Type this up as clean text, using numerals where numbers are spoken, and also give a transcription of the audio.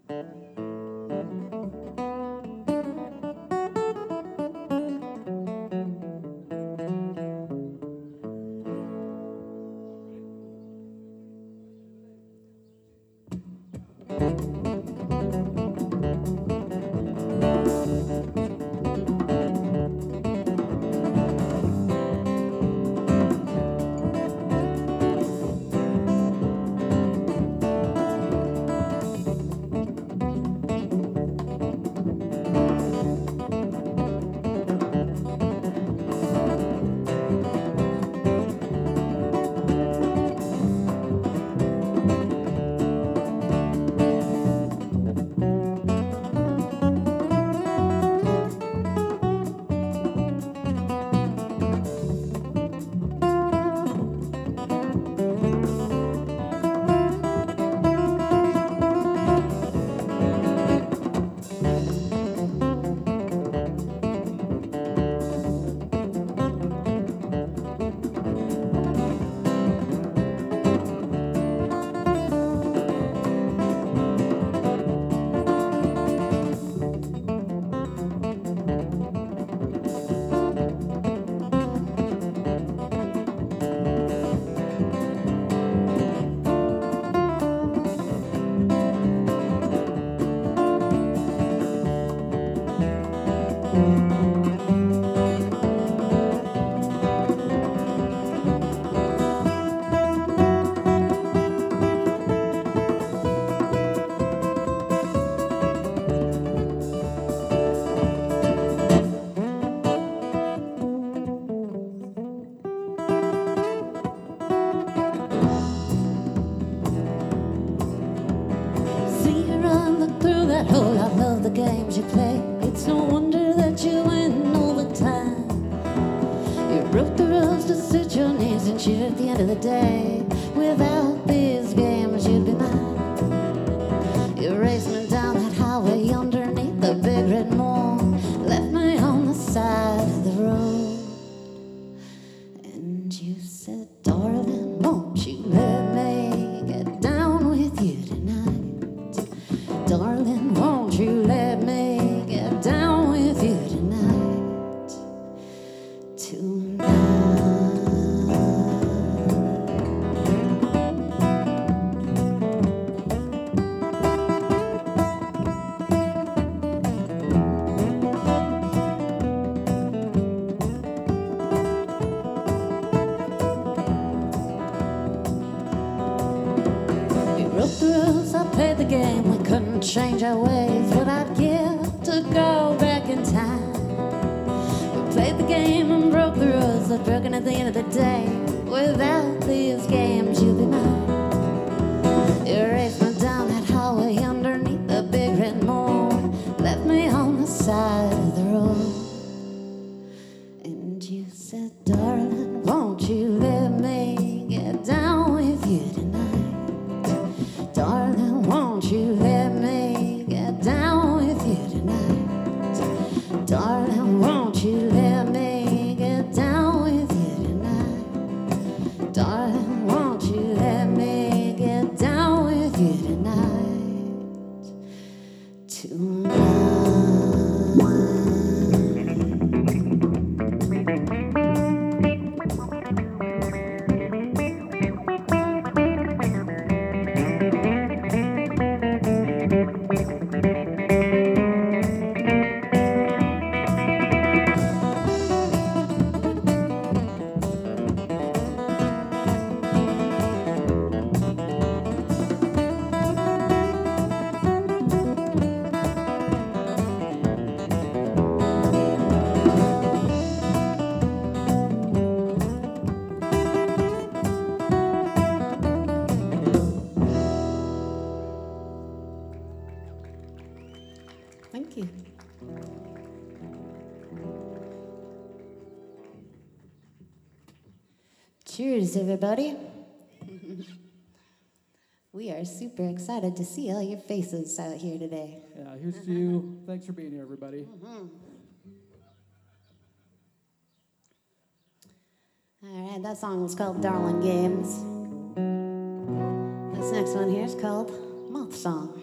Games you play, it's no wonder that you win all the time. You broke the rules to suit your needs and shit at the end of the day. Without these games, you'd be mine. You raced me down that highway underneath the big red moon, left me on the side of the road. And you said, darling, won't you let me get down with you tonight? Darling, won't you let me get down with you tonight? Tonight. We broke the rules, I played the game. We couldn't change our ways. What I'd give to go back in time. We played the game and broke the rules. They're broken at the end of the day. Without these games, you'd be mine. You raced me down that highway underneath the big red moon, left me on the side of the road. And you said, darling, won't you let me get down with you tonight? Darling, won't you let me get down with you tonight? Darling, won't you let me get down with you tonight? Darling, won't you let me get down with you tonight? Tonight. Thank you. Cheers, everybody. We are super excited to see all your faces out here today. Yeah, here's to you. Thanks for being here, everybody. All right, that song was called Darling Games. This next one here is called Moth Song.